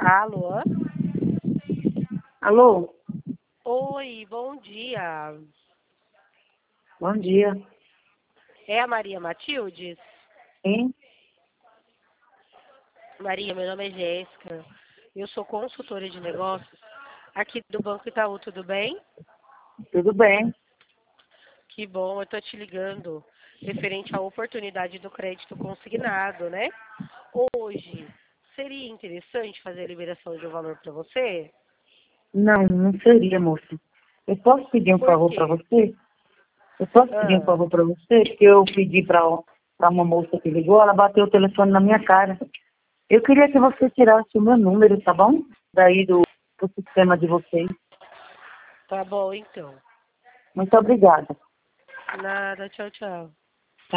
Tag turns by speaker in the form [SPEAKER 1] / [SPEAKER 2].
[SPEAKER 1] Alô?
[SPEAKER 2] Alô?
[SPEAKER 1] Oi, bom dia.
[SPEAKER 2] Bom dia.
[SPEAKER 1] É a Maria Matildes?
[SPEAKER 2] Sim?
[SPEAKER 1] Maria, meu nome é Jéssica. Eu sou consultora de negócios aqui do Banco Itaú, tudo bem?
[SPEAKER 2] Tudo bem?
[SPEAKER 1] Que bom, eu tô te ligando referente à oportunidade do crédito consignado, né? Hoje, seria interessante fazer a liberação de um valor para você?
[SPEAKER 2] Não, não seria, moça. Eu posso pedir um
[SPEAKER 1] Por
[SPEAKER 2] favor para
[SPEAKER 1] quê?
[SPEAKER 2] você? Eu posso pedir um
[SPEAKER 1] Ah,
[SPEAKER 2] favor para você? Que eu pedi para uma moça que ligou, ela bateu o telefone na minha cara. Eu queria que você tirasse o meu número, tá bom? Daí do sistema de vocês.
[SPEAKER 1] tá bom então.
[SPEAKER 2] Muito obrigada.
[SPEAKER 1] Nada, tchau, tchau.